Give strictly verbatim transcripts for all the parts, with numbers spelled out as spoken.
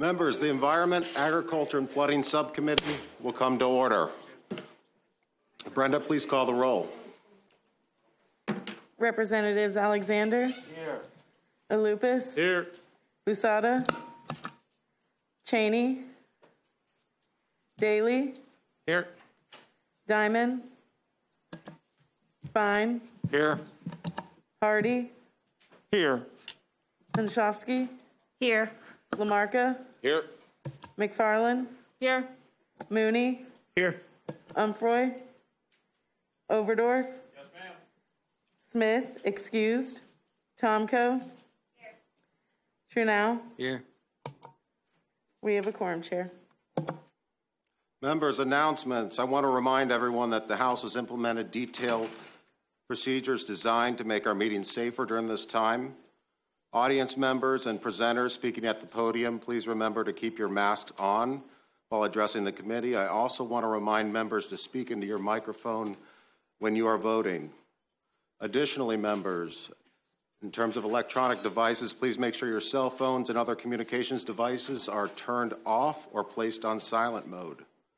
Members, the Environment, Agriculture, and Flooding Subcommittee will come to order. Brenda, please call the roll. Representatives Alexander. Here. Alupis. Here. Busada. Cheney. Daly. Here. Diamond. Fine. Here. Hardy. Here. Konchowski. Here. Lamarca. Here. McFarland. Here. Mooney. Here. Umfroy. Overdorf. Yes, ma'am. Smith, excused. Tomko. Here. Trunau. Here. We have a quorum, Chair. Members, announcements. I want to remind everyone that the House has implemented detailed procedures designed to make our meetings safer during this time. Audience members and presenters speaking at the podium, please remember to keep your masks on while addressing the committee. I also want to remind members to speak into your microphone when you are voting. Additionally, members, in terms of electronic devices, please make sure your cell phones and other communications devices are turned off or placed on silent mode.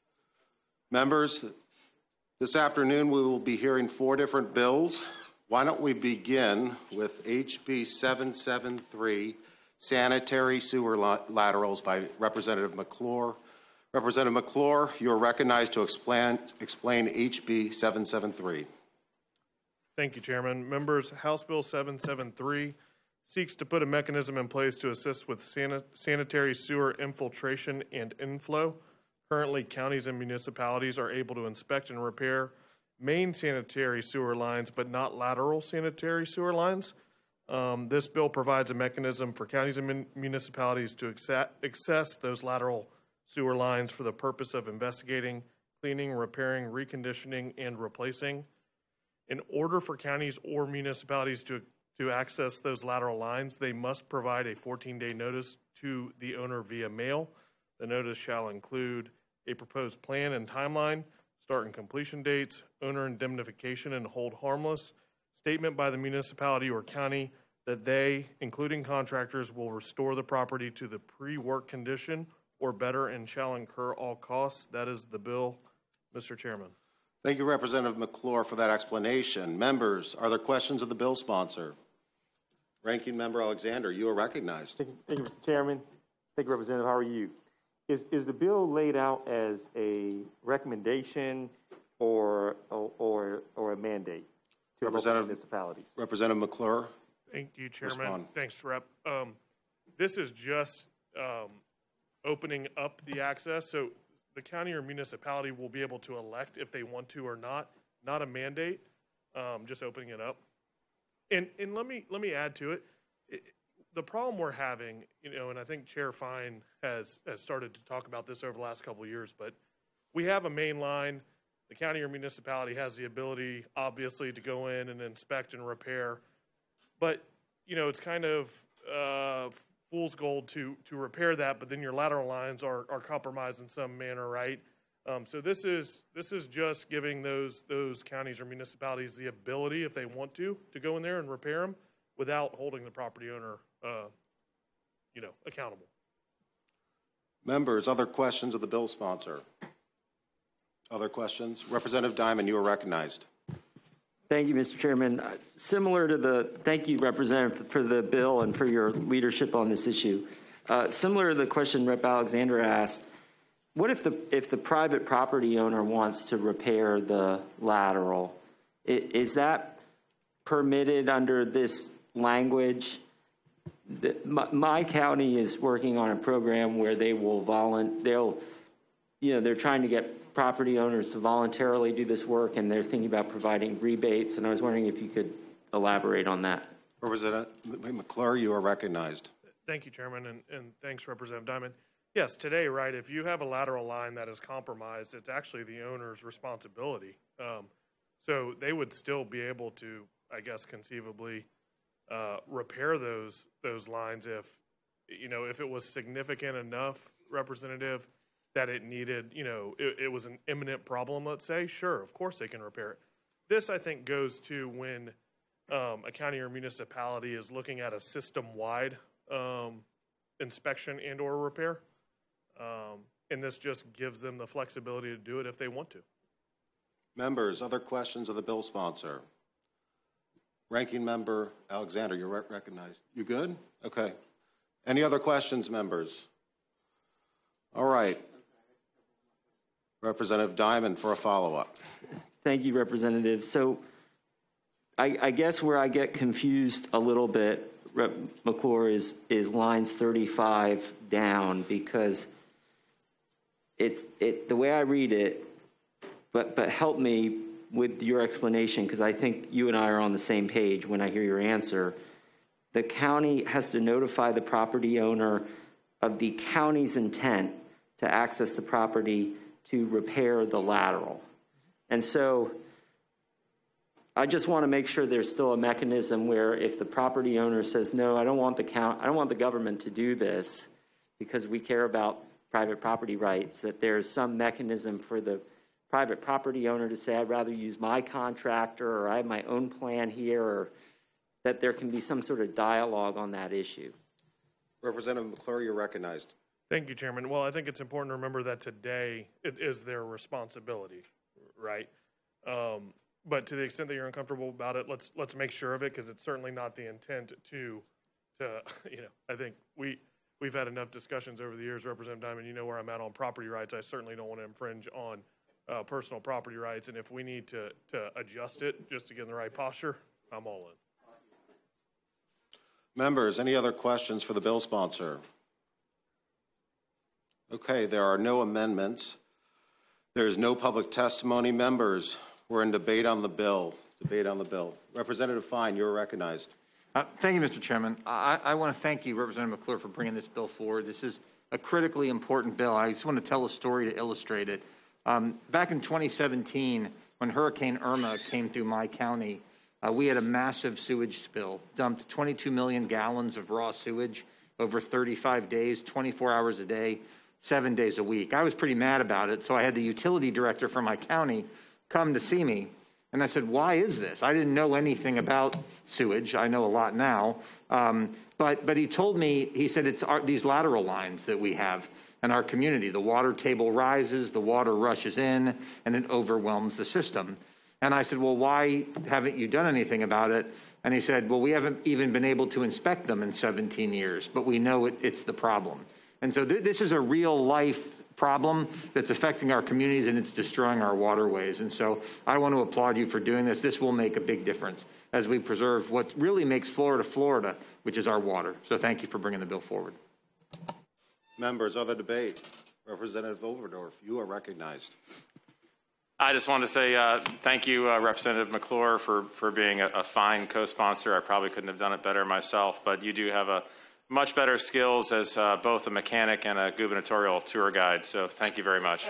Members, this afternoon we will be hearing four different bills. Why don't we begin with H B seven seventy-three, Sanitary Sewer Laterals by Representative McClure. Representative McClure, you are recognized to explain, explain H B seven seventy-three. Thank you, Chairman. Members, House Bill seven seventy-three seeks to put a mechanism in place to assist with san sanitary sewer infiltration and inflow. Currently, counties and municipalities are able to inspect and repair main sanitary sewer lines, but not lateral sanitary sewer lines. Um, this bill provides a mechanism for counties and mun municipalities to access those lateral sewer lines for the purpose of investigating, cleaning, repairing, reconditioning, and replacing. In order for counties or municipalities to, to access those lateral lines, they must provide a fourteen day notice to the owner via mail. The notice shall include a proposed plan and timeline, start and completion dates, owner indemnification and hold harmless, statement by the municipality or county that they, including contractors, will restore the property to the pre-work condition or better and shall incur all costs. That is the bill, Mister Chairman. Thank you, Representative McClure, for that explanation. Members, are there questions of the bill sponsor? Ranking Member Alexander, you are recognized. Thank you, thank you, Mister Chairman. Thank you, Representative. How are you? Is, is the bill laid out as a recommendation or, or, or a mandate to Representative, municipalities? Representative McClure. Thank you, Chairman. Respond. Thanks, Rep. Um, this is just um, opening up the access. So the county or municipality will be able to elect if they want to or not, not a mandate, um, just opening it up. And, and let me, let me add to it. it The problem we're having, you know, and I think Chair Fine has, has started to talk about this over the last couple of years, but we have a main line. The county or municipality has the ability, obviously, to go in and inspect and repair. But, you know, it's kind of uh, fool's gold to, to repair that, but then your lateral lines are, are compromised in some manner, right? Um, so this is, this is just giving those, those counties or municipalities the ability, if they want to, to go in there and repair them without holding the property owner Uh, you know, accountable. Members, other questions of the bill sponsor? Other questions? Representative Diamond, you are recognized. Thank you, Mister Chairman. Uh, similar to the, thank you, Representative, for the bill and for your leadership on this issue. Uh, similar to the question Rep Alexander asked, what if the, if the private property owner wants to repair the lateral? It, is that permitted under this language? The, my, my county is working on a program where they will volunteer, they'll, you know, they're trying to get property owners to voluntarily do this work, and they're thinking about providing rebates, and I was wondering if you could elaborate on that. Representative McClure, you are recognized. Thank you, Chairman, and, and thanks, Representative Diamond. Yes, today, right, if you have a lateral line that is compromised, it's actually the owner's responsibility. Um, so they would still be able to, I guess, conceivably uh, repair those those lines if, you know, if it was significant enough, Representative, that it needed, you know, it, it was an imminent problem, let's say, sure, of course they can repair it. This, I think, goes to when um, a county or municipality is looking at a system-wide um, inspection and or repair. Um, and this just gives them the flexibility to do it if they want to. Members, other questions of the bill sponsor? Ranking Member Alexander, you're rec- recognized. You good? Okay. Any other questions, members? All right. Representative Diamond for a follow-up. Thank you, Representative. So I, I guess where I get confused a little bit, Rep McClure, is, is lines thirty-five down, because it's it the way I read it, but but help me with your explanation, because I think you and I are on the same page when I hear your answer. The county has to notify the property owner of the county's intent to access the property to repair the lateral. And so I just want to make sure there's still a mechanism where if the property owner says, no, I don't want the count, I don't want the government to do this because we care about private property rights, that there's some mechanism for the private property owner to say, I'd rather use my contractor, or I have my own plan here, or that there can be some sort of dialogue on that issue. Representative McClure, you're recognized. Thank you, Chairman. Well, I think it's important to remember that today it is their responsibility, right? Um, but to the extent that you're uncomfortable about it, let's let's make sure of it, because it's certainly not the intent to, to you know, I think we, we've had enough discussions over the years, Representative Diamond, you know where I'm at on property rights. I certainly don't want to infringe on uh, personal property rights, and if we need to, to adjust it just to get in the right posture, I'm all in. Members, any other questions for the bill sponsor? Okay, there are no amendments. There is no public testimony. Members, we're in debate on the bill. Debate on the bill. Representative Fine, you're recognized. Uh, thank you, Mister Chairman. I, I want to thank you, Representative McClure, for bringing this bill forward. This is a critically important bill. I just want to tell a story to illustrate it. Um, back in twenty seventeen, when Hurricane Irma came through my county, uh, we had a massive sewage spill, dumped twenty-two million gallons of raw sewage over thirty-five days, twenty-four hours a day, seven days a week. I was pretty mad about it, so I had the utility director for my county come to see me. And I said, why is this? I didn't know anything about sewage. I know a lot now. Um, but, but he told me, he said, it's our, these lateral lines that we have in our community. The water table rises, the water rushes in, and it overwhelms the system. And I said, well, why haven't you done anything about it? And he said, well, we haven't even been able to inspect them in seventeen years, but we know it, it's the problem. And so th this is a real life problem that's affecting our communities, and it's destroying our waterways. And so I want to applaud you for doing this. This will make a big difference as we preserve what really makes Florida, Florida, which is our water. So thank you for bringing the bill forward. Members, other debate. Representative Overdorf, you are recognized. I just wanted to say uh, thank you, uh, Representative McClure, for, for being a, a fine co-sponsor. I probably couldn't have done it better myself, but you do have a much better skills as uh, both a mechanic and a gubernatorial tour guide, so thank you very much.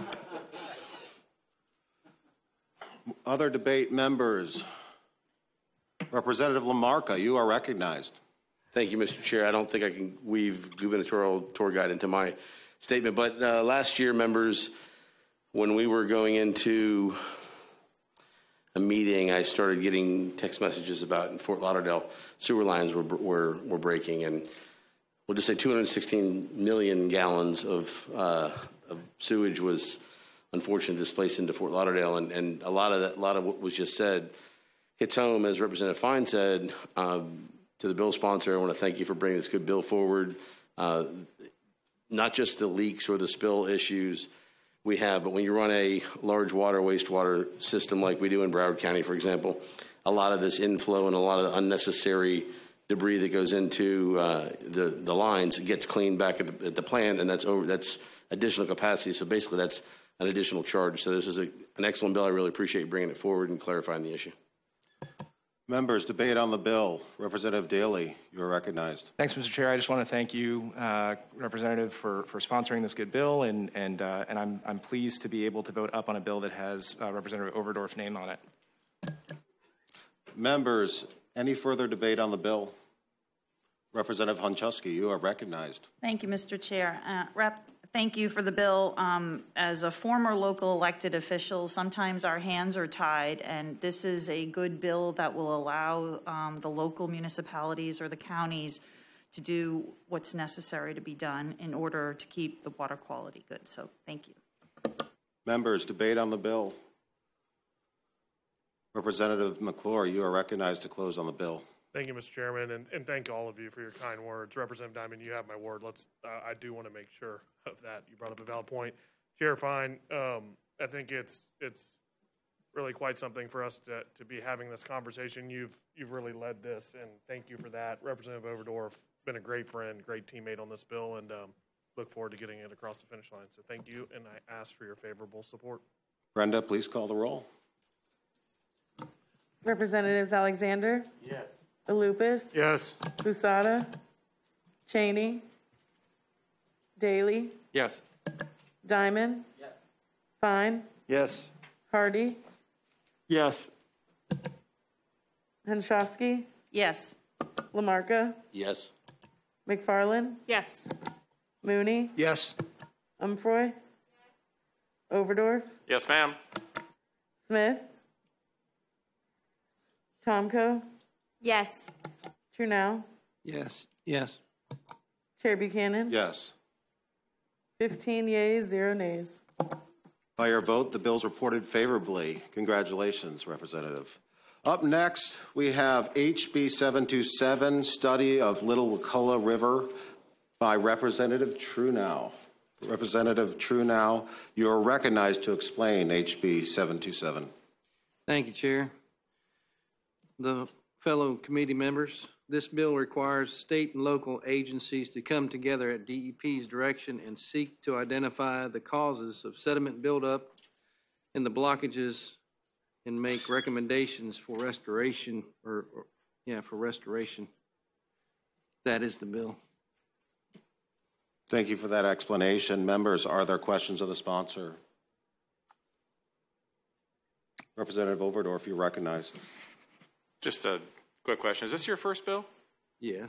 Other debate members. Representative Lamarca, you are recognized. Thank you, Mister Chair. I don't think I can weave gubernatorial tour guide into my statement, but uh, last year, members, when we were going into a meeting, I started getting text messages about in Fort Lauderdale sewer lines were were, were breaking, and we'll just say two hundred sixteen million gallons of, uh, of sewage was unfortunately displaced into Fort Lauderdale, and, and a lot of that, a lot of what was just said hits home, as Representative Fine said. Um, to the bill sponsor, I want to thank you for bringing this good bill forward. Uh, not just the leaks or the spill issues we have, but when you run a large water wastewater system like we do in Broward County, for example, a lot of this inflow and a lot of unnecessary debris that goes into uh, the the lines gets cleaned back at the, at the plant, and that's over. That's additional capacity. So basically, that's an additional charge. So this is a, an excellent bill. I really appreciate you bringing it forward and clarifying the issue. Members, debate on the bill. Representative Daly, you are recognized. Thanks, Mister Chair. I just want to thank you, uh, Representative, for, for sponsoring this good bill, and and uh, and I'm I'm pleased to be able to vote up on a bill that has uh, Representative Overdorf's name on it. Members, any further debate on the bill? Representative Hunchusky, you are recognized. Thank you, Mister Chair. Uh, Rep, thank you for the bill. Um, as a former local elected official, sometimes our hands are tied, and this is a good bill that will allow um, the local municipalities or the counties to do what's necessary to be done in order to keep the water quality good. So thank you. Members, debate on the bill. Representative McClure, you are recognized to close on the bill. Thank you, Mister Chairman, and, and thank all of you for your kind words. Representative Diamond, you have my word. Let's. Uh, I do want to make sure of that. You brought up a valid point. Chair Fine, um, I think it's it's really quite something for us to, to be having this conversation. You've you've really led this, and thank you for that. Representative Overdorf, been a great friend, great teammate on this bill, and um, look forward to getting it across the finish line. So thank you, and I ask for your favorable support. Brenda, please call the roll. Representatives Alexander? Yes. Alupis? Yes. Busada? Cheney? Daly? Yes. Diamond? Yes. Fine? Yes. Hardy? Yes. Henschowski? Yes. Lamarca? Yes. McFarland? Yes. Mooney? Yes. Umfroy? Overdorf? Yes, ma'am. Smith? Tomco? Yes. Trunell? Yes. Yes. Chair Buchanan? Yes. fifteen yeas, zero nays. By your vote, the bill's reported favorably. Congratulations, Representative. Up next, we have H B seven twenty-seven, Study of Little Wakulla River by Representative Trunell. Representative Trunell, you are recognized to explain H B seven twenty-seven. Thank you, Chair. The fellow committee members, this bill requires state and local agencies to come together at D E P's direction and seek to identify the causes of sediment buildup and the blockages and make recommendations for restoration or, or yeah, for restoration. That is the bill. Thank you for that explanation. Members, are there questions of the sponsor? Representative Overdorf, you're recognized. Just a quick question. Is this your first bill? Yes.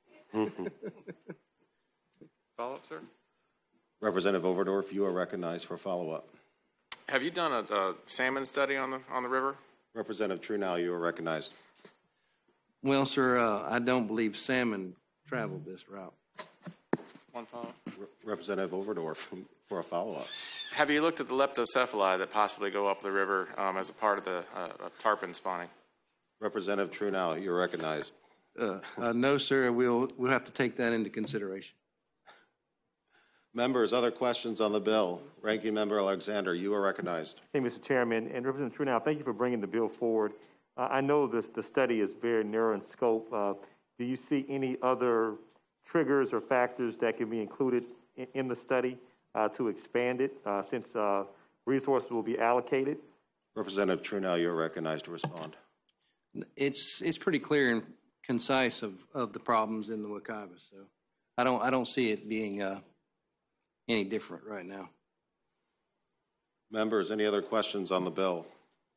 Follow-up, sir? Representative Overdorf, you are recognized for follow-up. Have you done a, a salmon study on the on the river? Representative Trunell, you are recognized. Well, sir, uh, I don't believe salmon traveled this route. One follow-up. Re- Representative Overdorf for a follow-up. Have you looked at the leptocephali that possibly go up the river um, as a part of the uh, of tarpon spawning? Representative Trunell, you're recognized. Uh, uh, no, sir. We'll we'll have to take that into consideration. Members, other questions on the bill? Ranking Member Alexander, you are recognized. Thank you, Mister Chairman. And Representative Trunell, thank you for bringing the bill forward. Uh, I know this the study is very narrow in scope. Uh, do you see any other triggers or factors that can be included in, in the study uh, to expand it, uh, since uh, resources will be allocated? Representative Trunell, you're recognized to respond. It's it's pretty clear and concise of, of the problems in the Wekiva, so I don't I don't see it being uh, any different right now. Members, any other questions on the bill?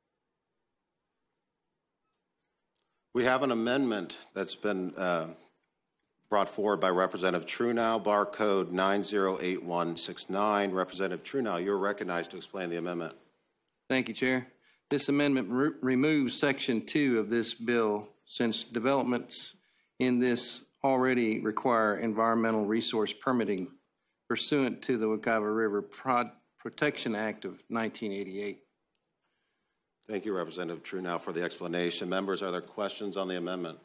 We have an amendment that's been uh, brought forward by Representative Trunell, bar code nine zero eight one six nine. Representative Trunell, you're recognized to explain the amendment. Thank you, Chair. This amendment re- removes Section two of this bill, since developments in this already require environmental resource permitting pursuant to the Wekiva River Pro- Protection Act of nineteen eighty-eight. Thank you, Representative Trunell, for the explanation. Members, are there questions on the amendment?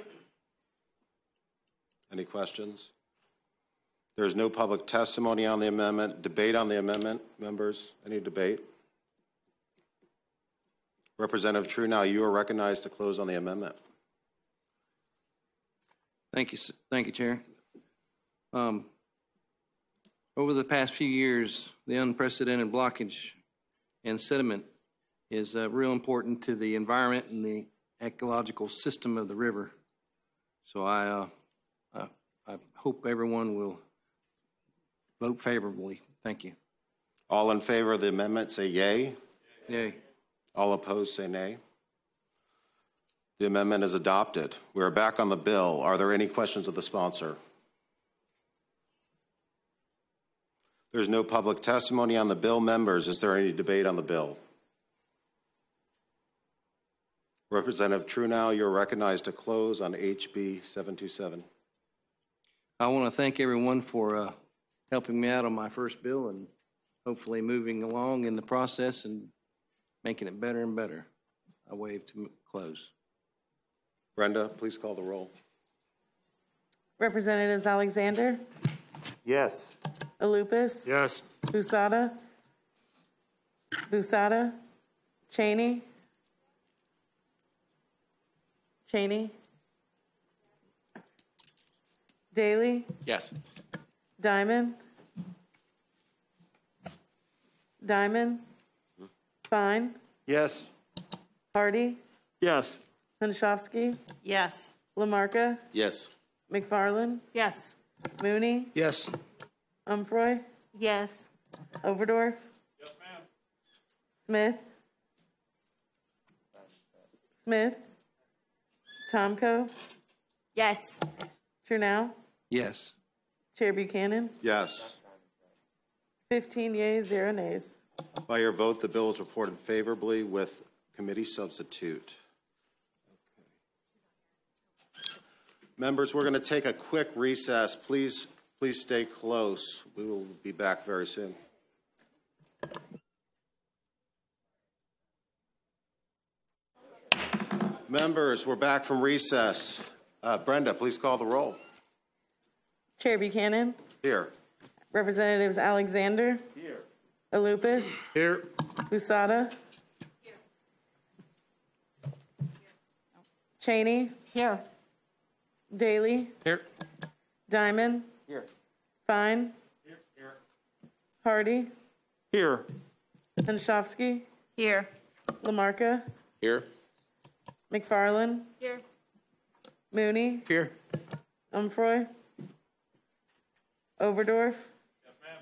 Any questions? There's no public testimony on the amendment. Debate on the amendment, members? Any debate? Representative Trunell, you are recognized to close on the amendment. Thank you, thank you, Chair. Um, over the past few years, the unprecedented blockage and sediment is uh, real important to the environment and the ecological system of the river. So I, uh, I, I hope everyone will vote favorably. Thank you. All in favor of the amendment, say yay. Yay. All opposed, say nay. The amendment is adopted. We are back on the bill. Are there any questions of the sponsor? There's no public testimony on the bill. Members, is there any debate on the bill? Representative Trunell, you're recognized to close on H B seven twenty-seven. I want to thank everyone for uh, helping me out on my first bill and hopefully moving along in the process and making it better and better. I wave to close. Brenda, please call the roll. Representatives Alexander, Yes. Alupis, Yes. Busada, Busada, Cheney, Cheney, Daly, Yes. Diamond, Diamond, Fine, Yes. Hardy, Yes. Hunchofsky, Yes. Lamarca, Yes. McFarland, Yes. Mooney, Yes. Umfroy, Yes. Overdorf. Yes, ma'am. Smith. Smith. Tomco. Yes. Trunell. Yes. Chair Buchanan. Yes. fifteen yeas, zero nays. By your vote, the bill is reported favorably with committee substitute. Members, we're going to take a quick recess. Please, please stay close. We will be back very soon. Members, we're back from recess. Uh, Brenda, please call the roll. Chair Buchanan. Here. Representatives Alexander. Here. Alupis. Here. Busada. Here. Cheney. Here. Daly. Here. Diamond. Here. Fine. Here. Here. Hardy. Here. Hunchofsky. Here. Lamarca. Here. McFarland. Here. Mooney. Here. Umfroy. Overdorf. Yes, ma'am.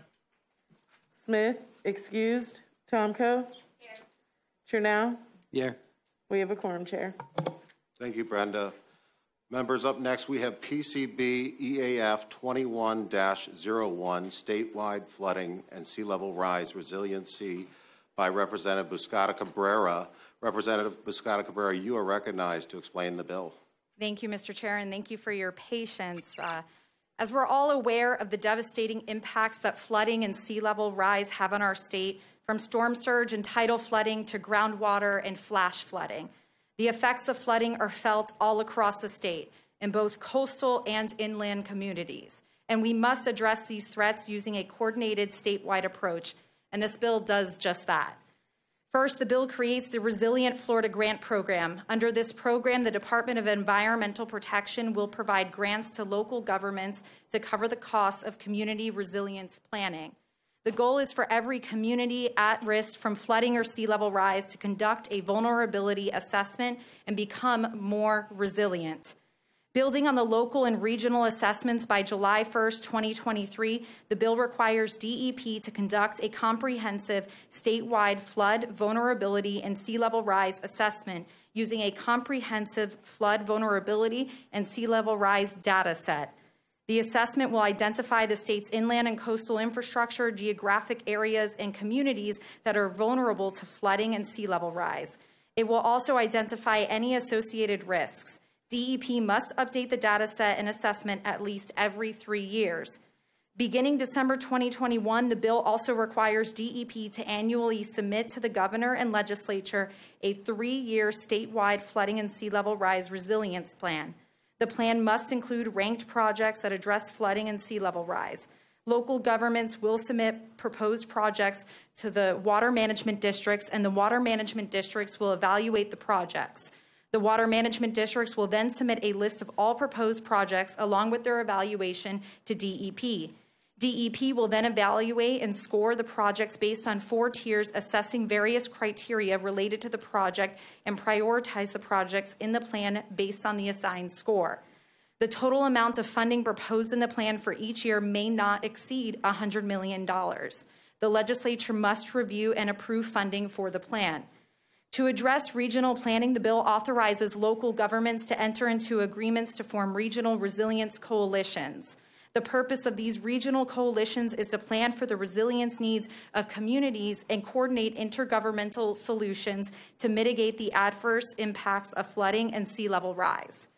Smith, excused. Tomco. Here. Trunell. Yeah. We have a quorum, Chair. Thank you, Brenda. Members, up next we have P C B E A F twenty-one dash zero one, statewide flooding and sea level rise resiliency by Representative Buscata Cabrera. Representative Buscata Cabrera, you are recognized to explain the bill. Thank you, Mister Chair, and thank you for your patience. Uh, as we're all aware of the devastating impacts that flooding and sea level rise have on our state, from storm surge and tidal flooding to groundwater and flash flooding, the effects of flooding are felt all across the state in both coastal and inland communities. And we must address these threats using a coordinated statewide approach, and this bill does just that. First, the bill creates the Resilient Florida Grant Program. Under this program, the Department of Environmental Protection will provide grants to local governments to cover the costs of community resilience planning. The goal is for every community at risk from flooding or sea level rise to conduct a vulnerability assessment and become more resilient. Building on the local and regional assessments by July first, twenty twenty-three, the bill requires D E P to conduct a comprehensive statewide flood, vulnerability, and sea level rise assessment using a comprehensive flood, vulnerability, and sea level rise data set. The assessment will identify the state's inland and coastal infrastructure, geographic areas, and communities that are vulnerable to flooding and sea level rise. It will also identify any associated risks. D E P must update the data set and assessment at least every three years. Beginning December twenty twenty-one, the bill also requires D E P to annually submit to the governor and legislature a three-year statewide flooding and sea level rise resilience plan. The plan must include ranked projects that address flooding and sea level rise. Local governments will submit proposed projects to the water management districts, and the water management districts will evaluate the projects. The water management districts will then submit a list of all proposed projects along with their evaluation to D E P. D E P will then evaluate and score the projects based on four tiers, assessing various criteria related to the project and prioritize the projects in the plan based on the assigned score. The total amount of funding proposed in the plan for each year may not exceed one hundred million dollars. The legislature must review and approve funding for the plan. To address regional planning, the bill authorizes local governments to enter into agreements to form regional resilience coalitions. The purpose of these regional coalitions is to plan for the resilience needs of communities and coordinate intergovernmental solutions to mitigate the adverse impacts of flooding and sea level rise.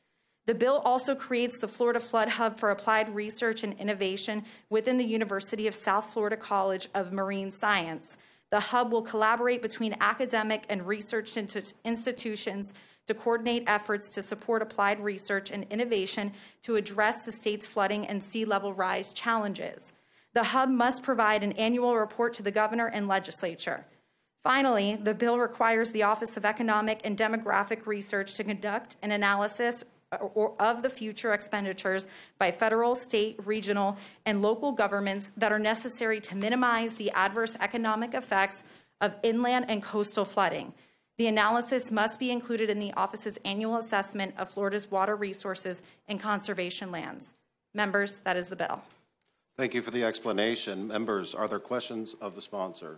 The bill also creates the Florida Flood Hub for Applied Research and Innovation within the University of South Florida College of Marine Science. The hub will collaborate between academic and research institutions to coordinate efforts to support applied research and innovation to address the state's flooding and sea level rise challenges. The hub must provide an annual report to the governor and legislature. Finally, the bill requires the Office of Economic and Demographic Research to conduct an analysis of the future expenditures by federal, state, regional, and local governments that are necessary to minimize the adverse economic effects of inland and coastal flooding. The analysis must be included in the office's annual assessment of Florida's water resources and conservation lands. Members, that is the bill. Thank you for the explanation. Members, are there questions of the sponsor?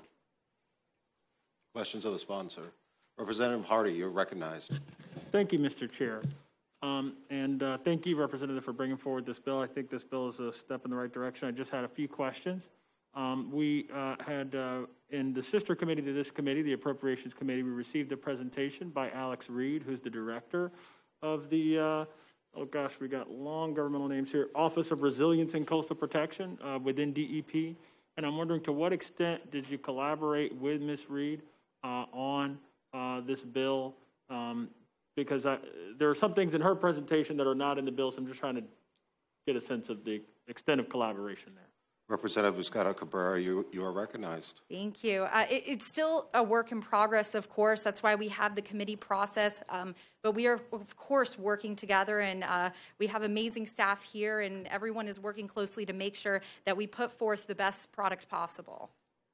Questions of the sponsor. Representative Hardy, you're recognized. Thank you, Mister Chair. Um, and uh, thank you, Representative, for bringing forward this bill. I think this bill is a step in the right direction. I just had a few questions. Um, we uh, had, uh, in the sister committee to this committee, the Appropriations Committee, we received a presentation by Alex Reed, who's the director of the, uh, oh gosh, we got long governmental names here, Office of Resilience and Coastal Protection uh, within D E P. And I'm wondering, to what extent did you collaborate with Miz Reed uh, on uh, this bill? Um, because I, there are some things in her presentation that are not in the bill, so I'm just trying to get a sense of the extent of collaboration there. Representative Muscata Cabrera, you, you are recognized. Thank you. Uh, it, it's still a work in progress, of course. That's why we have the committee process. Um, but we are, of course, working together, and uh, we have amazing staff here, and everyone is working closely to make sure that we put forth the best product possible.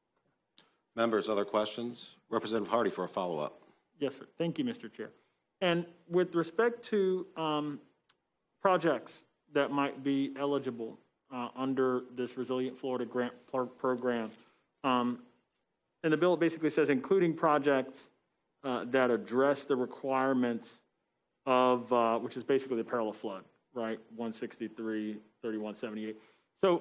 Members, other questions? Representative Hardy for a follow-up. Yes, sir. Thank you, Mister Chair. And with respect to um, projects that might be eligible uh, under this Resilient Florida Grant Program, um, and the bill basically says including projects uh, that address the requirements of, uh, which is basically the peril of flood, right? one sixty-three, thirty-one seventy-eight. So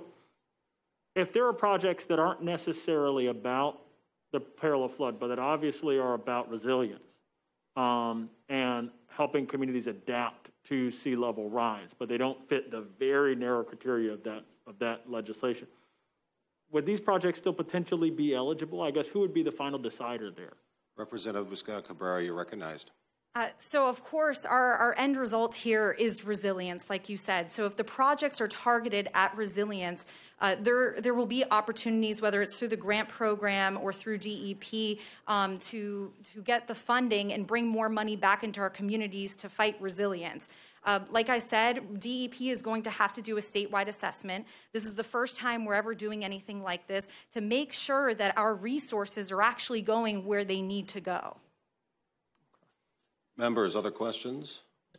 if there are projects that aren't necessarily about the peril of flood, but that obviously are about resilience, Um, and helping communities adapt to sea level rise, but they don't fit the very narrow criteria of that of that legislation. Would these projects still potentially be eligible? I guess who would be the final decider there? Representative Muscata Cabrera, you're recognized. Uh, so, of course, our, our end result here is resilience, like you said. So if the projects are targeted at resilience, uh, there there will be opportunities, whether it's through the grant program or through D E P, um, to, to get the funding and bring more money back into our communities to fight resilience. Uh, like I said, D E P is going to have to do a statewide assessment. This is the first time we're ever doing anything like this to make sure that our resources are actually going where they need to go. Members, other questions?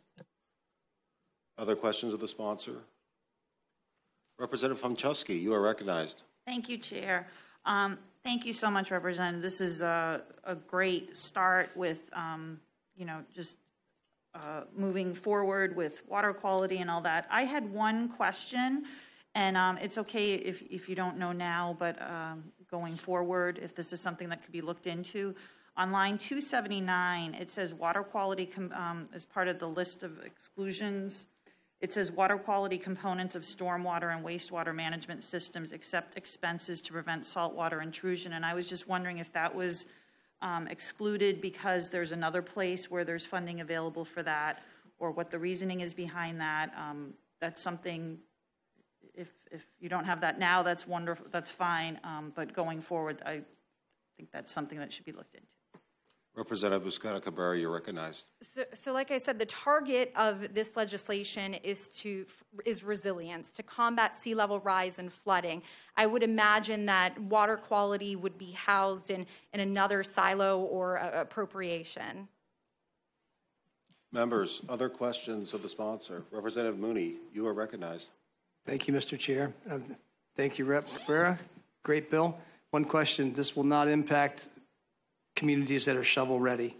Other questions of the sponsor? Representative Homchowski, you are recognized. Thank you, Chair. Um, thank you so much, Representative. This is a, a great start with, um, you know, just uh, moving forward with water quality and all that. I had one question, and um, it's okay if, if you don't know now, but um, going forward, if this is something that could be looked into. On line two seventy-nine, it says water quality com- um, as part of the list of exclusions. It says water quality components of stormwater and wastewater management systems except expenses to prevent saltwater intrusion. And I was just wondering if that was um, excluded because there's another place where there's funding available for that, or what the reasoning is behind that. Um, that's something, if if you don't have that now, that's wonderful, that's fine. Um, but going forward, I think that's something that should be looked into. Representative Muscata Cabrera, you're recognized. So, so, like I said, the target of this legislation is to is resilience, to combat sea level rise and flooding. I would imagine that water quality would be housed in, in another silo or uh, appropriation. Members, other questions of the sponsor? Representative Mooney, you are recognized. Thank you, Mister Chair. Uh, thank you, Representative Cabrera. Great bill. One question: this will not impact communities that are shovel-ready,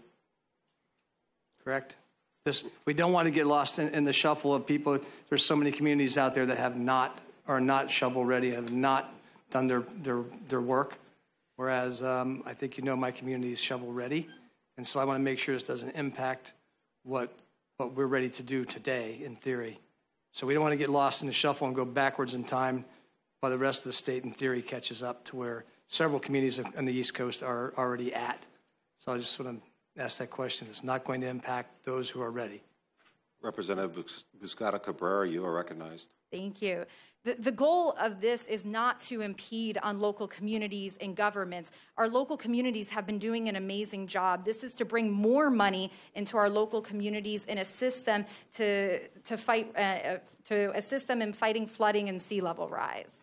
correct? This, we don't want to get lost in, in the shuffle of people. There's so many communities out there that have not, are not shovel-ready, have not done their, their, their work, whereas um, I think you know my community is shovel-ready, and so I want to make sure this doesn't impact what what we're ready to do today, in theory. So we don't want to get lost in the shuffle and go backwards in time while the rest of the state, in theory, catches up to where several communities on the East Coast are already at. So I just want to ask that question. It's not going to impact those who are ready. Representative Buscata Cabrera, you are recognized. Thank you. The, the goal of this is not to impede on local communities and governments. Our local communities have been doing an amazing job. This is to bring more money into our local communities and assist them to, to fight, uh, to assist them in fighting flooding and sea level rise.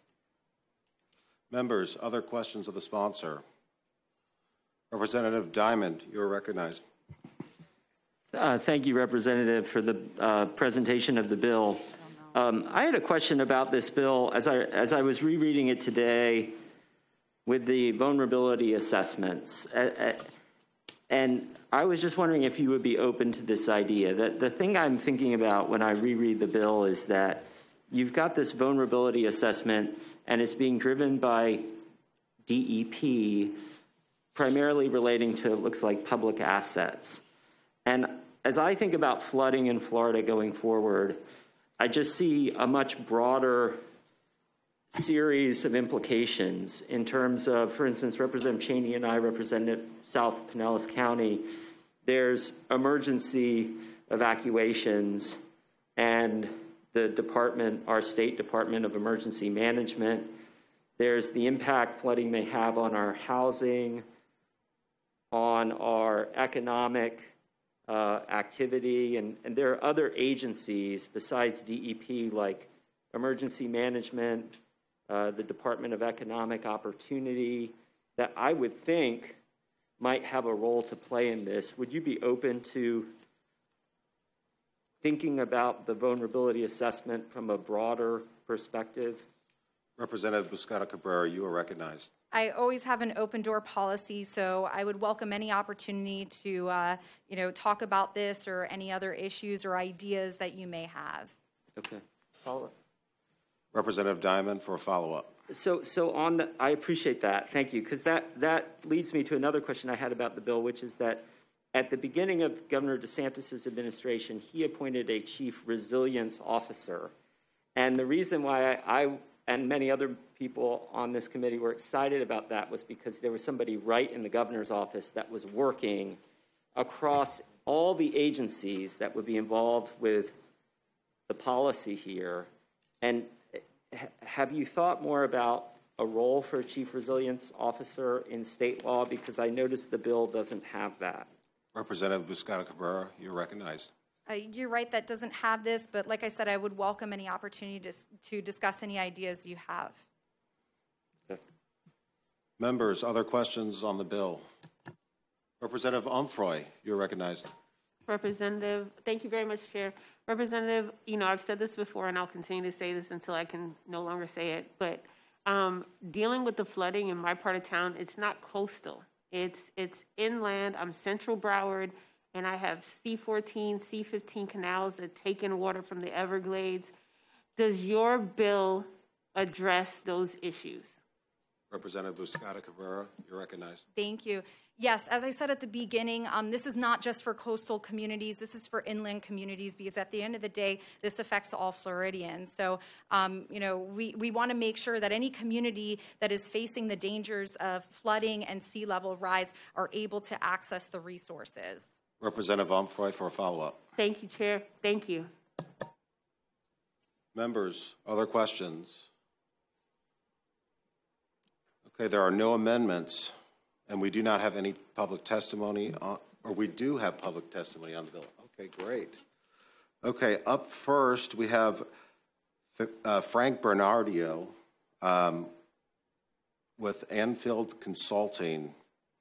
Members, other questions of the sponsor? Representative Diamond, you are recognized. Uh, thank you, Representative, for the uh, presentation of the bill. Um, I had a question about this bill as I as I was rereading it today with the vulnerability assessments, uh, uh, and I was just wondering if you would be open to this idea. That the thing I'm thinking about when I reread the bill is that you've got this vulnerability assessment, and it's being driven by D E P, primarily relating to, it looks like, public assets. And as I think about flooding in Florida going forward, I just see a much broader series of implications in terms of, for instance, Representative Cheney and I represent South Pinellas County. There's emergency evacuations and the department, our state Department of Emergency Management. There's the impact flooding may have on our housing, on our economic uh, activity, and, and there are other agencies besides D E P like Emergency Management, uh, the Department of Economic Opportunity, that I would think might have a role to play in this. Would you be open to thinking about the vulnerability assessment from a broader perspective? Representative Buscata Cabrera, you are recognized. I always have an open door policy, so I would welcome any opportunity to, uh, you know, talk about this or any other issues or ideas that you may have. Okay. Follow up. Representative Diamond for a follow-up. So, so on the, I appreciate that. Thank you, because that that leads me to another question I had about the bill, which is that at the beginning of Governor DeSantis' administration, he appointed a chief resilience officer, and the reason why I, I and many other people on this committee were excited about that was because there was somebody right in the governor's office that was working across all the agencies that would be involved with the policy here. And have you thought more about a role for a chief resilience officer in state law? Because I noticed the bill doesn't have that. Representative Buscata Cabrera, you're recognized. Uh, you're right, that doesn't have this, but like I said, I would welcome any opportunity to, to discuss any ideas you have. Okay. Members, other questions on the bill? Representative Onfroy, you're recognized. Representative, thank you very much, Chair. Representative, you know, I've said this before and I'll continue to say this until I can no longer say it, but um, dealing with the flooding in my part of town, it's not coastal. It's, it's inland. I'm Central Broward, and I have C fourteen, C fifteen canals that take in water from the Everglades. Does your bill address those issues? Representative Buscata Cabrera, you're recognized. Thank you. Yes, as I said at the beginning, um, this is not just for coastal communities. This is for inland communities because at the end of the day, this affects all Floridians. So, um, you know, we, we want to make sure that any community that is facing the dangers of flooding and sea level rise are able to access the resources. Representative Onfroy for a follow-up. Thank you, Chair. Thank you. Members, other questions? Okay, there are no amendments, and we do not have any public testimony, on, or we do have public testimony on the bill. Okay, great. Okay, up first, we have uh, Frank Bernardio um, with Anfield Consulting.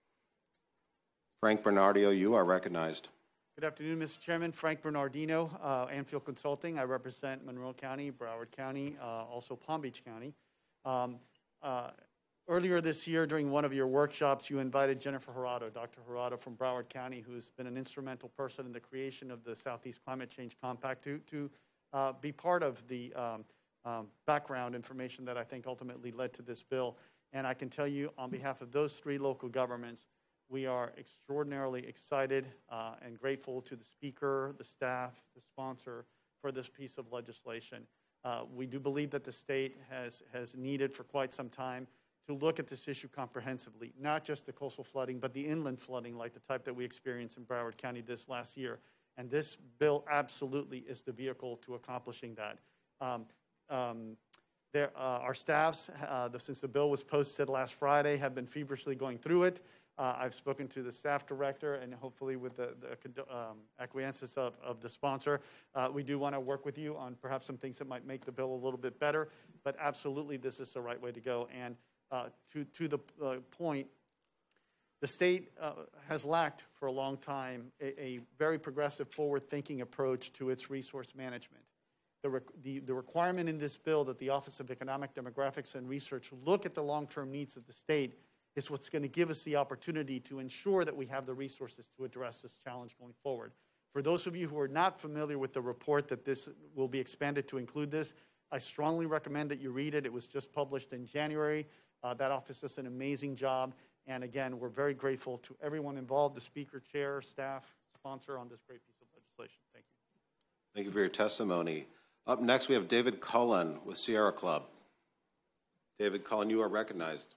Frank Bernardio, you are recognized. Good afternoon, Mister Chairman. Frank Bernardino, uh, Anfield Consulting. I represent Monroe County, Broward County, uh, also Palm Beach County. Um, uh, earlier this year, during one of your workshops, you invited Jennifer Jurado, Doctor Jurado from Broward County, who's been an instrumental person in the creation of the Southeast Climate Change Compact, to, to uh, be part of the um, um, background information that I think ultimately led to this bill. And I can tell you, on behalf of those three local governments, We are extraordinarily excited uh, and grateful to the speaker, the staff, the sponsor for this piece of legislation. Uh, we do believe that the state has, has needed for quite some time to look at this issue comprehensively, not just the coastal flooding, but the inland flooding like the type that we experienced in Broward County this last year. And this bill absolutely is the vehicle to accomplishing that. Um, um, there, uh, our staffs, uh, the, since the bill was posted last Friday, have been feverishly going through it. Uh, I've spoken to the staff director, and hopefully with the, the um, acquiescence of, of the sponsor, uh, we do want to work with you on perhaps some things that might make the bill a little bit better, but absolutely this is the right way to go. And uh, to, to the uh, point, the state uh, has lacked for a long time a, a very progressive, forward-thinking approach to its resource management. The, re the, the requirement in this bill that the Office of Economic Demographics and Research look at the long-term needs of the state is what's going to give us the opportunity to ensure that we have the resources to address this challenge going forward. For those of you who are not familiar with the report that this will be expanded to include this, I strongly recommend that you read it. It was just published in January. Uh, that office does an amazing job. And again, we're very grateful to everyone involved, the speaker, chair, staff, sponsor on this great piece of legislation. Thank you. Thank you for your testimony. Up next, we have David Cullen with Sierra Club. David Cullen, you are recognized.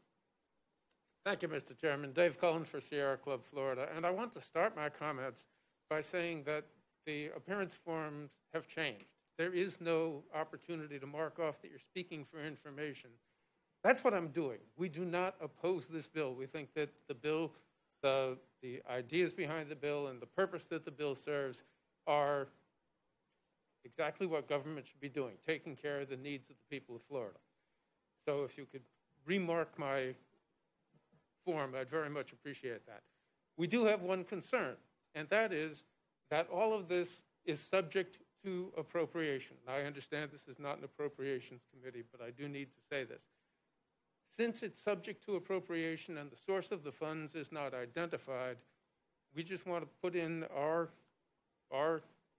Thank you, Mister Chairman. Dave Cullen for Sierra Club, Florida. And I want to start my comments by saying that the appearance forms have changed. There is no opportunity to mark off that you're speaking for information. That's what I'm doing. We do not oppose this bill. We think that the bill, the, the ideas behind the bill and the purpose that the bill serves are exactly what government should be doing, taking care of the needs of the people of Florida. So if you could remark my form, I'd very much appreciate that. We do have one concern, and that is that all of this is subject to appropriation. I understand this is not an appropriations committee, but I do need to say this. Since it's subject to appropriation and the source of the funds is not identified, we just want to put in our, our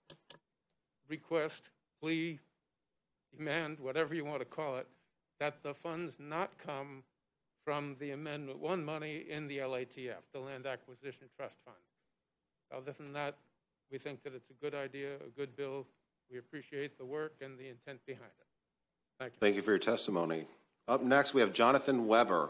request, plea, demand, whatever you want to call it, that the funds not come from the Amendment one money in the L A T F, the Land Acquisition Trust Fund. Other than that, we think that it's a good idea, a good bill. We appreciate the work and the intent behind it. Thank you. Thank you for your testimony. Up next, we have Jonathan Weber.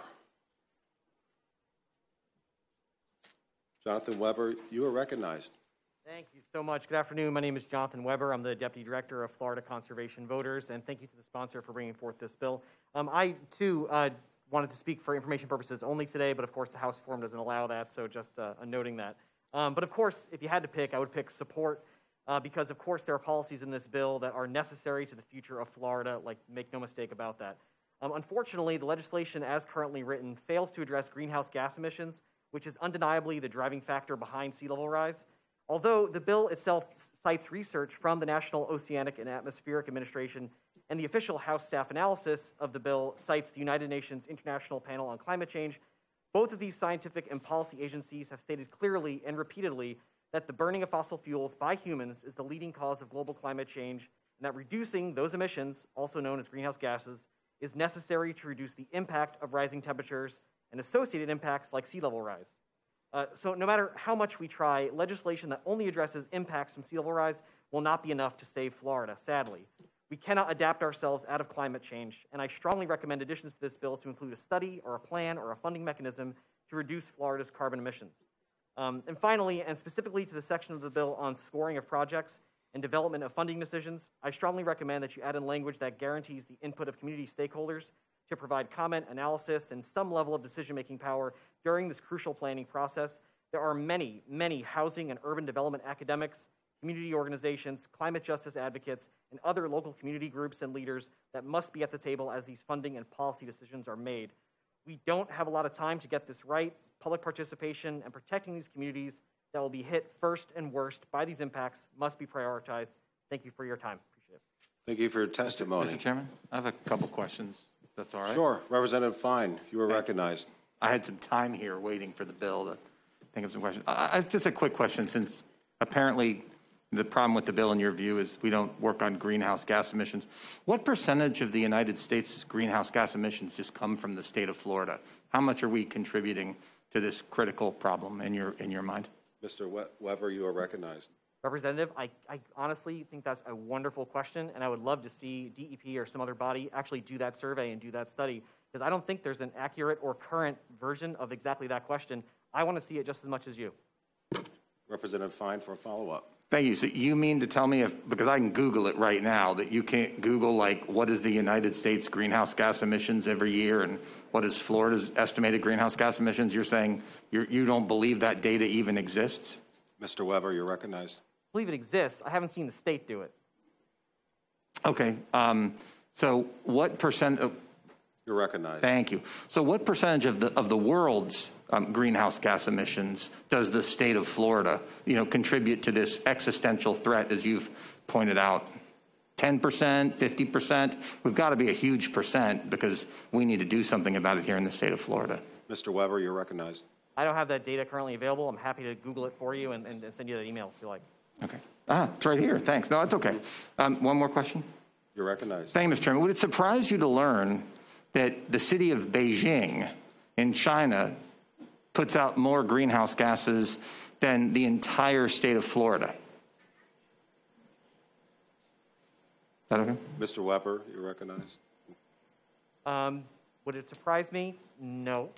Jonathan Weber, you are recognized. Thank you so much. Good afternoon. My name is Jonathan Weber. I'm the Deputy Director of Florida Conservation Voters, and thank you to the sponsor for bringing forth this bill. Um, I, too, uh, wanted to speak for information purposes only today, but of course the House form doesn't allow that, so just uh, noting that. Um, but of course, if you had to pick, I would pick support uh, because of course there are policies in this bill that are necessary to the future of Florida, like make no mistake about that. Um, unfortunately, the legislation as currently written fails to address greenhouse gas emissions, which is undeniably the driving factor behind sea level rise. Although the bill itself cites research from the National Oceanic and Atmospheric Administration, and the official House staff analysis of the bill cites the United Nations International Panel on Climate Change, both of these scientific and policy agencies have stated clearly and repeatedly that the burning of fossil fuels by humans is the leading cause of global climate change, and that reducing those emissions, also known as greenhouse gases, is necessary to reduce the impact of rising temperatures and associated impacts like sea level rise. Uh, so no matter how much we try, legislation that only addresses impacts from sea level rise will not be enough to save Florida, sadly. We cannot adapt ourselves out of climate change, and I strongly recommend additions to this bill to include a study or a plan or a funding mechanism to reduce Florida's carbon emissions. Um, and finally, and specifically to the section of the bill on scoring of projects and development of funding decisions, I strongly recommend that you add in language that guarantees the input of community stakeholders to provide comment, analysis, and some level of decision-making power during this crucial planning process. There are many, many housing and urban development academics, community organizations, climate justice advocates, and other local community groups and leaders that must be at the table as these funding and policy decisions are made. We don't have a lot of time to get this right. Public participation and protecting these communities that will be hit first and worst by these impacts must be prioritized. Thank you for your time. Appreciate it. Thank you for your testimony. Mister Chairman, I have a couple questions. If that's all right. Sure. Representative Fine, you were recognized. I had some time here waiting for the bill to think of some questions. I, I, just a quick question, since apparently the problem with the bill, in your view, is we don't work on greenhouse gas emissions. What percentage of the United States' greenhouse gas emissions just come from the state of Florida? How much are we contributing to this critical problem in your, in your mind? Mister We- Weber, you are recognized. Representative, I, I honestly think that's a wonderful question, and I would love to see D E P or some other body actually do that survey and do that study, because I don't think there's an accurate or current version of exactly that question. I want to see it just as much as you. Representative Fine for a follow-up. Thank you. So you mean to tell me, if, because I can Google it right now, that you can't Google, like, what is the United States greenhouse gas emissions every year and what is Florida's estimated greenhouse gas emissions? You're saying you're, you don't believe that data even exists? Mister Weber, you're recognized. I believe it exists. I haven't seen the state do it. Okay. Um, so what percent of... You're recognized. Thank you. So what percentage of the, of the world's um, greenhouse gas emissions does the state of Florida, you know, contribute to this existential threat, as you've pointed out? ten percent, fifty percent? We've got to be a huge percent, because we need to do something about it here in the state of Florida. Mister Weber, you're recognized. I don't have that data currently available. I'm happy to Google it for you and, and send you that email if you like. Okay. Ah, it's right here. Thanks. No, it's okay. Um, one more question. You're recognized. Thank you, Mister Chairman. Would it surprise you to learn that the city of Beijing in China puts out more greenhouse gases than the entire state of Florida? Is that okay? Mister Weber, you're recognized. Um, would it surprise me? No.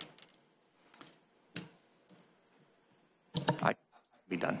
I be done.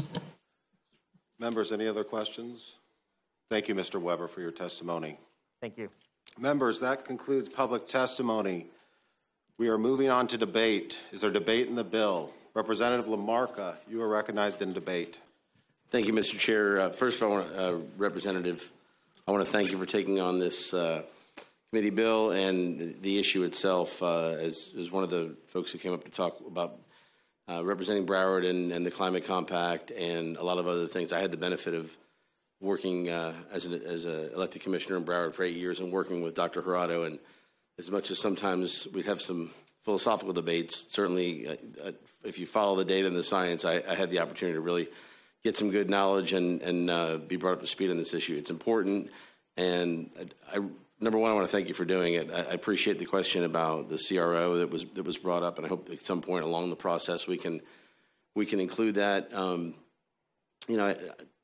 Members, any other questions? Thank you, Mister Weber, for your testimony. Thank you. Members, that concludes public testimony. We are moving on to debate. Is there debate in the bill? Representative LaMarca, you are recognized in debate. Thank you, Mister Chair. Uh, first of all, uh, Representative, I want to thank you for taking on this uh, committee bill and the issue itself. Uh, as, as one of the folks who came up to talk about uh, representing Broward and, and the Climate Compact and a lot of other things, I had the benefit of working uh, as an as a elected commissioner in Broward for eight years and working with Doctor Jurado. And as much as sometimes we'd have some philosophical debates, certainly uh, if you follow the data and the science, I, I had the opportunity to really get some good knowledge and, and uh, be brought up to speed on this issue. It's important. And I, I, number one, I want to thank you for doing it. I, I appreciate the question about the C R O that was that was brought up, and I hope at some point along the process we can we can include that. Um, you know, I,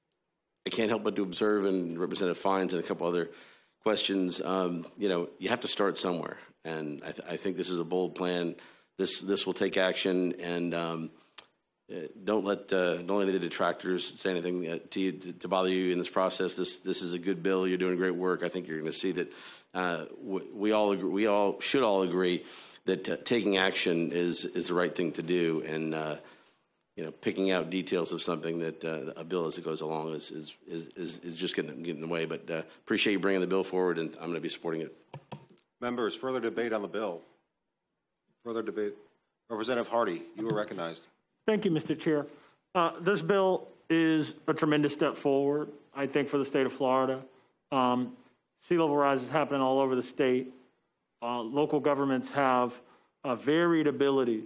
I can't help but to observe, and Representative Fines and a couple other questions, um, you know, you have to start somewhere. And I, th- I think this is a bold plan. This this will take action, and um, uh, don't let uh, don't let any of the detractors say anything uh, to you to, to bother you in this process. This this is a good bill. You're doing great work. I think you're going to see that uh, we, we all agree, we all should all agree that uh, taking action is is the right thing to do. And uh, you know, picking out details of something that uh, a bill as it goes along is is is, is just getting getting in the way. But uh, appreciate you bringing the bill forward, and I'm going to be supporting it. Members, further debate on the bill. Further debate. Representative Hardy, you are recognized. Thank you, Mister Chair. Uh, this bill is a tremendous step forward, I think, for the state of Florida. Um, sea level rise is happening all over the state. Uh, local governments have a varied ability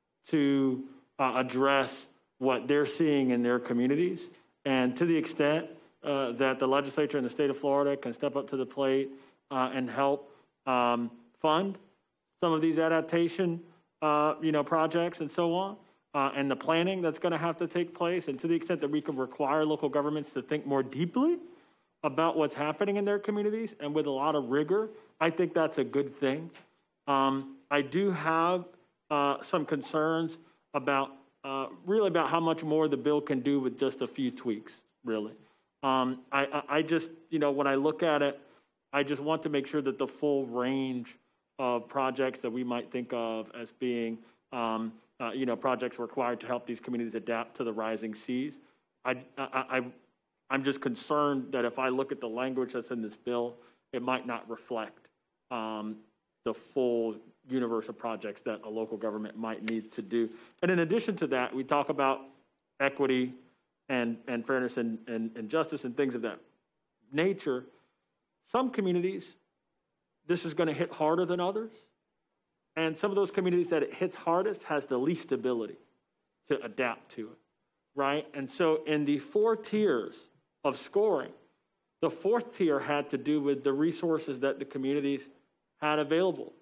to uh, address what they're seeing in their communities. And to the extent uh, that the legislature in the state of Florida can step up to the plate uh, and help um, fund some of these adaptation uh, you know, projects and so on, uh, and the planning that's going to have to take place, and to the extent that we can require local governments to think more deeply about what's happening in their communities and with a lot of rigor, I think that's a good thing. Um, I do have uh, some concerns about uh, really about how much more the bill can do with just a few tweaks, really. Um, I, I, I just, you know, when I look at it, I just want to make sure that the full range of projects that we might think of as being, um, uh, you know, projects required to help these communities adapt to the rising seas. I, I, I, I'm just concerned that if I look at the language that's in this bill, it might not reflect um, the full universe of projects that a local government might need to do. And in addition to that, we talk about equity and, and fairness and, and, and justice and things of that nature. Some communities, this is going to hit harder than others. And some of those communities that it hits hardest has the least ability to adapt to it, right? And so in the four tiers of scoring, the fourth tier had to do with the resources that the communities had available.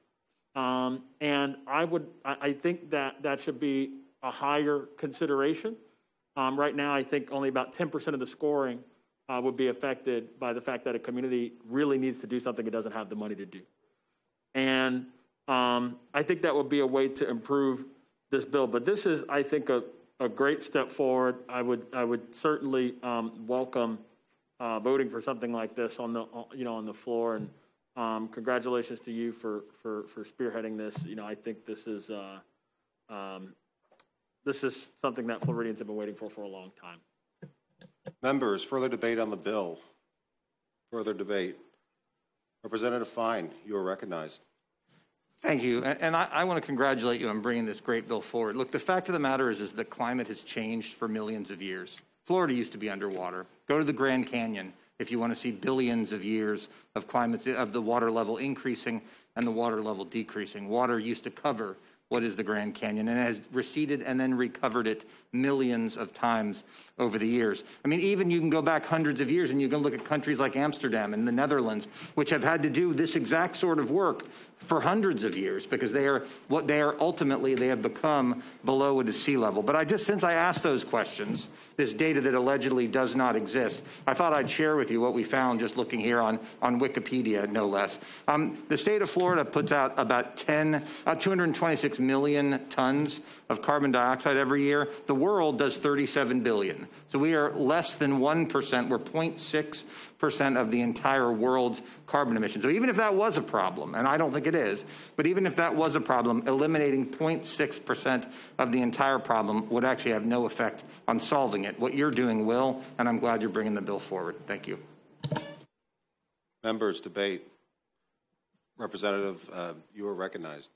Um, and I would, I, I think that that should be a higher consideration. Um, right now, I think only about ten percent of the scoring uh, would be affected by the fact that a community really needs to do something it doesn't have the money to do. And um, I think that would be a way to improve this bill. But this is, I think, a, a great step forward. I would, I would certainly um, welcome uh, voting for something like this on the, you know, on the floor. And um, congratulations to you for, for, for spearheading this. You know, I think this is, uh, um, this is something that Floridians have been waiting for for a long time. Members, further debate on the bill. Further debate. Representative Fine, you are recognized. Thank you. And, and I, I want to congratulate you on bringing this great bill forward. Look, the fact of the matter is, is the climate has changed for millions of years. Florida used to be underwater. Go to the Grand Canyon if you want to see billions of years of climate, of the water level increasing and the water level decreasing. Water used to cover what is the Grand Canyon, and it has receded and then recovered it millions of times over the years. I mean, even you can go back hundreds of years and you can look at countries like Amsterdam and the Netherlands, which have had to do this exact sort of work for hundreds of years because they are what they are ultimately, they have become below what is sea level. But I just, since I asked those questions, this data that allegedly does not exist, I thought I'd share with you what we found just looking here on, on Wikipedia, no less. Um, the state of Florida puts out about ten, uh, two hundred twenty-six million tons of carbon dioxide every year. The world does thirty-seven billion. So we are less than one percent. We're zero point six percent of the entire world's carbon emissions. So even if that was a problem, and I don't think it is, but even if that was a problem, eliminating zero point six percent of the entire problem would actually have no effect on solving it. What you're doing will, and I'm glad you're bringing the bill forward. Thank you. Members, debate. Representative, uh, you are recognized.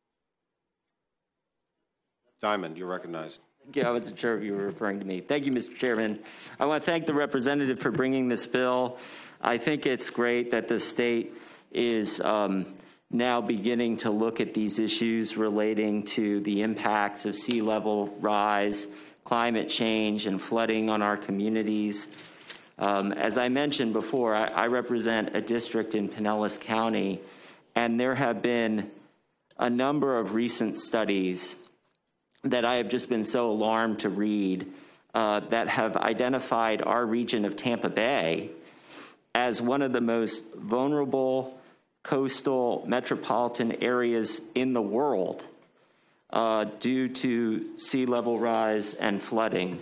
Diamond, you're recognized. Thank you. I wasn't sure if you were referring to me. Thank you, Mister Chairman. I want to thank the representative for bringing this bill. I think it's great that the state is um, now beginning to look at these issues relating to the impacts of sea level rise, climate change, and flooding on our communities. Um, as I mentioned before, I, I represent a district in Pinellas County, and there have been a number of recent studies that I have just been so alarmed to read uh, that have identified our region of Tampa Bay as one of the most vulnerable coastal metropolitan areas in the world uh, due to sea level rise and flooding.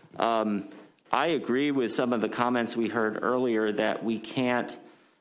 Um, I agree with some of the comments we heard earlier that we can't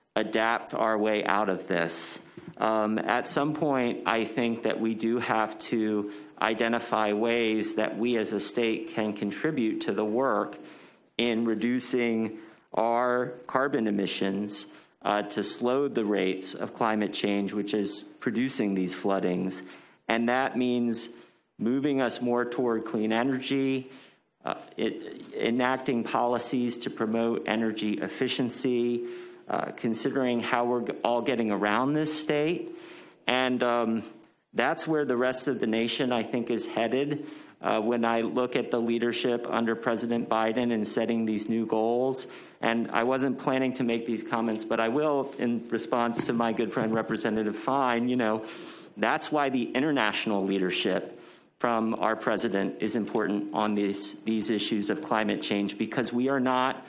adapt our way out of this. Um, at some point, I think that we do have to identify ways that we as a state can contribute to the work in reducing our carbon emissions uh, to slow the rates of climate change, which is producing these floodings. And that means moving us more toward clean energy, uh, it, enacting policies to promote energy efficiency, uh, considering how we're all getting around this state. And um, that's where the rest of the nation, I think, is headed. Uh, when I look at the leadership under President Biden in setting these new goals, and I wasn't planning to make these comments, but I will in response to my good friend Representative Fine. You know, that's why the international leadership from our president is important on these, these issues of climate change, because we are not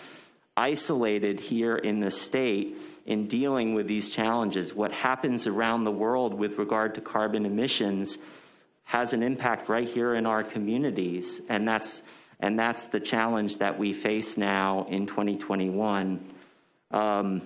isolated here in the state in dealing with these challenges. What happens around the world with regard to carbon emissions has an impact right here in our communities, and that's and that's the challenge that we face now in twenty twenty-one. Um,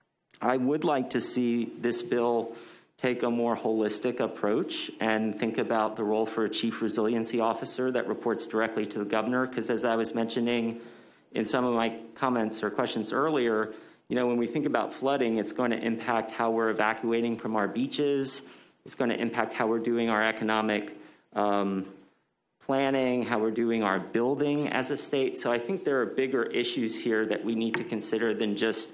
I would like to see this bill take a more holistic approach and think about the role for a chief resiliency officer that reports directly to the governor, because as I was mentioning in some of my comments or questions earlier, you know, when we think about flooding, it's going to impact how we're evacuating from our beaches. It's going to impact how we're doing our economic um, planning, how we're doing our building as a state. So I think there are bigger issues here that we need to consider than just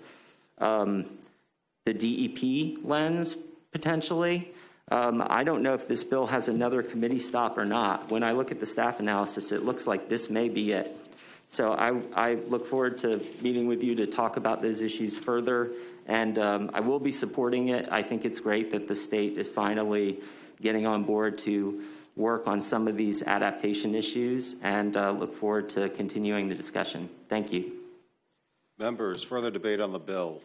um, the D E P lens, potentially. Um, I don't know if this bill has another committee stop or not. When I look at the staff analysis, it looks like this may be it. So I, I look forward to meeting with you to talk about those issues further, and um, I will be supporting it. I think it's great that the state is finally getting on board to work on some of these adaptation issues, and uh, look forward to continuing the discussion. Thank you. Members, further debate on the bill.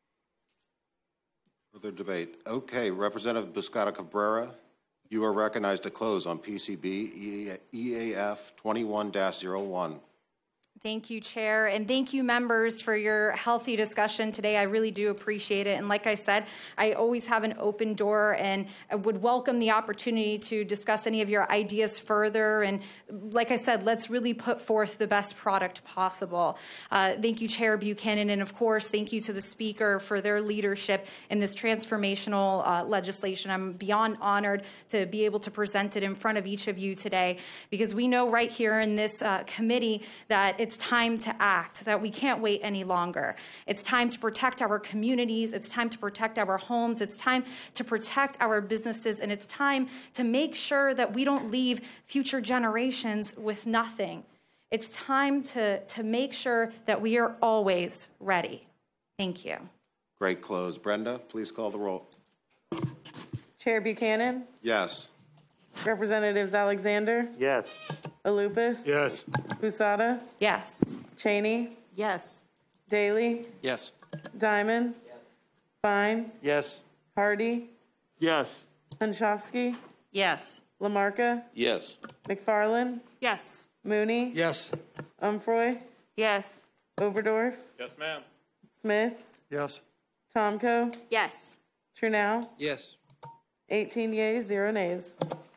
Further debate. Okay, Representative Buscata Cabrera, you are recognized to close on P C B E A F twenty-one dash zero one. Thank you, Chair, and thank you, members, for your healthy discussion today. I really do appreciate it. And like I said, I always have an open door, and I would welcome the opportunity to discuss any of your ideas further. And like I said, let's really put forth the best product possible. Uh, thank you, Chair Buchanan, and of course, thank you to the Speaker for their leadership in this transformational uh, legislation. I'm beyond honored to be able to present it in front of each of you today, because we know right here in this uh, committee that it's time to act, that we can't wait any longer. It's time to protect our communities. It's time to protect our homes. It's time to protect our businesses. And it's time to make sure that we don't leave future generations with nothing. It's time to, to make sure that we are always ready. Thank you. Great close. Brenda, please call the roll. Chair Buchanan, Yes. Representatives Alexander, Yes. Alupis, Yes. Busada, Yes. Cheney, Yes. Daly, Yes. Diamond, Fine, Yes. Hardy, Yes. Hunchofsky, Yes. Lamarca, Yes. McFarland, Yes. Mooney, Yes. Umfroy, Yes. Overdorf, Yes, ma'am. Smith, Yes. Tomko, Yes. Trunell, Yes. eighteen yeas, zero nays.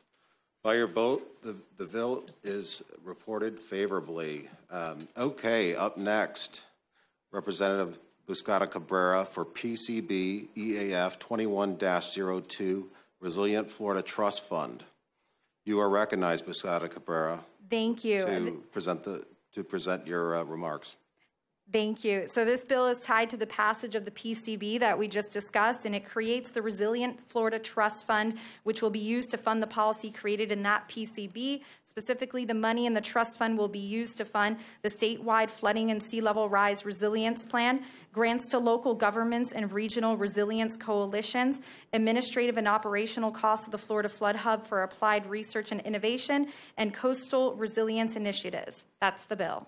By your vote, the, the bill is reported favorably. Um, okay, up next, Representative Buscata Cabrera for P C B E A F twenty-one dash zero two, Resilient Florida Trust Fund. You are recognized, Buscata Cabrera, Thank you. to present the to present your uh, remarks. Thank you. So this bill is tied to the passage of the P C B that we just discussed, and it creates the Resilient Florida Trust Fund, which will be used to fund the policy created in that P C B. Specifically, the money in the trust fund will be used to fund the statewide flooding and sea level rise resilience plan, grants to local governments and regional resilience coalitions, administrative and operational costs of the Florida Flood Hub for applied research and innovation, and coastal resilience initiatives. That's the bill.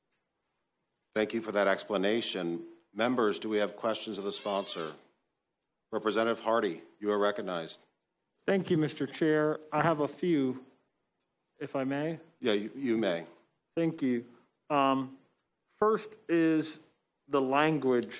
Thank you for that explanation. Members, do we have questions of the sponsor? Representative Hardy, you are recognized. Thank you, Mister Chair. I have a few, if I may. Yeah, you, you may. Thank you. Um, first is the language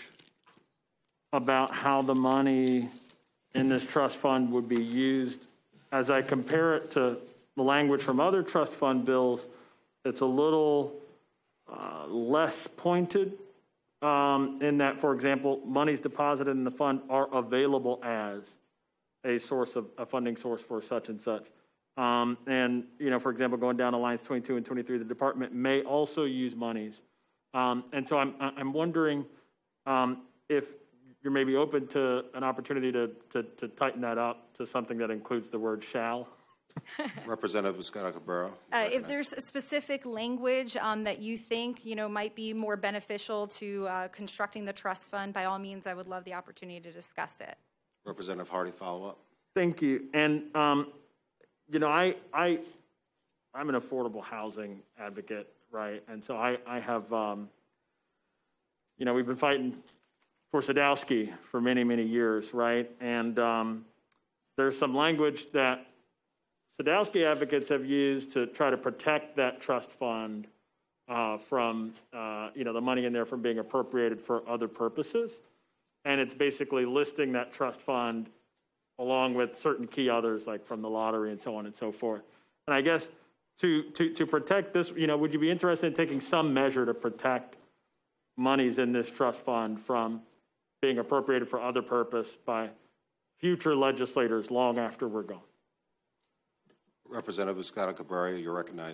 about how the money in this trust fund would be used. As I compare it to the language from other trust fund bills, it's a little uh, less pointed um, in that, for example, monies deposited in the fund are available as a source of a funding source for such and such. Um, and, you know, for example, going down to lines twenty-two and twenty-three, the department may also use monies. Um, and so I'm, I'm wondering um, if you're maybe open to an opportunity to, to, to tighten that up to something that includes the word shall. Representative Buscata Cabrera. Uh, if there's a specific language um, that you think, you know, might be more beneficial to uh, constructing the trust fund, by all means, I would love the opportunity to discuss it. Representative Hardy, follow up. Thank you. And, um, you know, I, I, I'm an affordable housing advocate, right? And so I, I have, um, you know, we've been fighting for Sadowski for many, many years, right? And um, there's some language that Sadowski advocates have used to try to protect that trust fund uh, from, uh, you know, the money in there from being appropriated for other purposes. And it's basically listing that trust fund along with certain key others, like from the lottery and so on and so forth. And I guess to, to, to protect this, you know, would you be interested in taking some measure to protect monies in this trust fund from being appropriated for other purpose by future legislators long after we're gone? Representative Buscata Cabrera, you're recognized.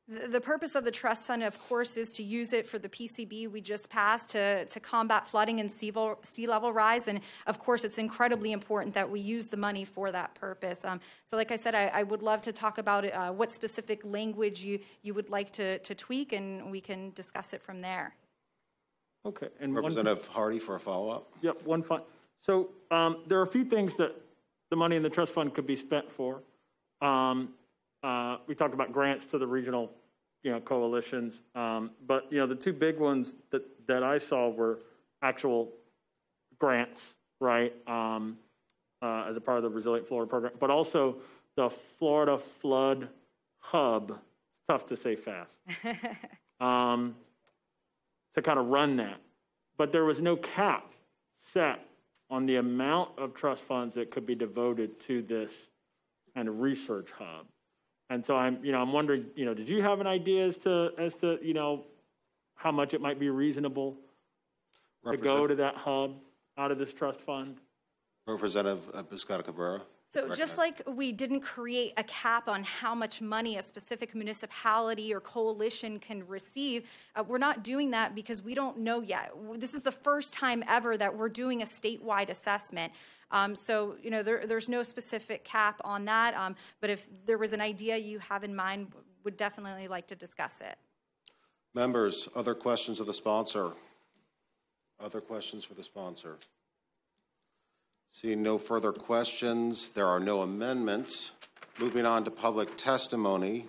The the purpose of the trust fund, of course, is to use it for the P C B we just passed to, to combat flooding and sea, vo- sea level rise. And of course, it's incredibly important that we use the money for that purpose. Um, so like I said, I, I would love to talk about uh, what specific language you, you would like to, to tweak, and we can discuss it from there. Okay. And Representative one, Hardy for a follow-up. Yep, one fund. So um, there are a few things that the money in the trust fund could be spent for. Um, Uh, we talked about grants to the regional, you know, coalitions, um, but you know the two big ones that, that I saw were actual grants, right, um, uh, as a part of the Resilient Florida program, but also the Florida Flood Hub. Tough to say fast. um, to kind of run that, but there was no cap set on the amount of trust funds that could be devoted to this kind of research hub. And so I'm, you know, I'm wondering, you know, did you have an idea as to, as to, you know, how much it might be reasonable to go to that hub out of this trust fund? Representative Biscotta Cabrera. So just like we didn't create a cap on how much money a specific municipality or coalition can receive, uh, we're not doing that because we don't know yet. This is the first time ever that we're doing a statewide assessment. Um, so, you know, there, there's no specific cap on that. Um, but if there was an idea you have in mind, would definitely like to discuss it. Members, other questions of the sponsor? Other questions for the sponsor? Seeing no further questions, there are no amendments. Moving on to public testimony,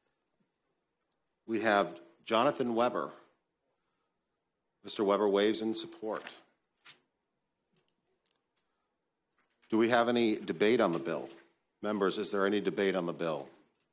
we have Jonathan Weber. Mister Weber waves in support. Do we have any debate on the bill? Members, is there any debate on the bill?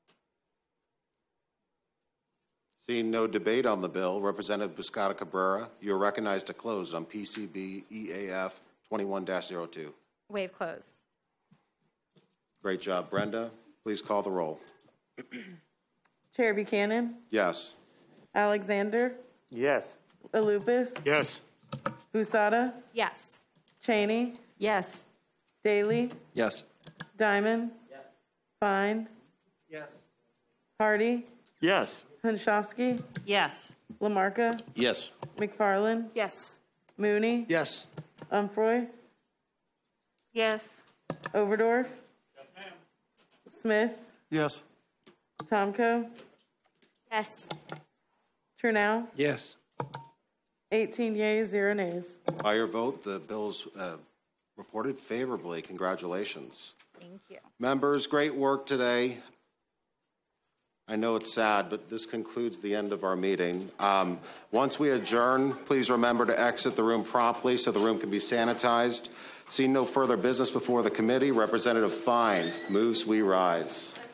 Seeing no debate on the bill, Representative Biscotta Cabrera, you are recognized to close on P C B E A F twenty-one dash zero two. Waive close. Great job, Brenda. Please call the roll. Chair Buchanan, Yes. Alexander, Yes. Alupis, Yes. Busada, Yes. Cheney, Yes. Daly, Yes. Diamond, Yes. Fine, Yes. Hardy, Yes. Hunchofsky, Yes. Lamarca, Yes. McFarland, Yes. Mooney, Yes. Umfroy, Yes. Overdorf, Smith, Yes. Tomko, Yes. Trunau, Yes. eighteen yeas, zero nays. By your vote, the bill's uh, reported favorably. Congratulations. Thank you. Members, great work today. I know it's sad, but this concludes the end of our meeting. Um, once we adjourn, please remember to exit the room promptly so the room can be sanitized. Seeing no further business before the committee, Representative Fine moves we rise.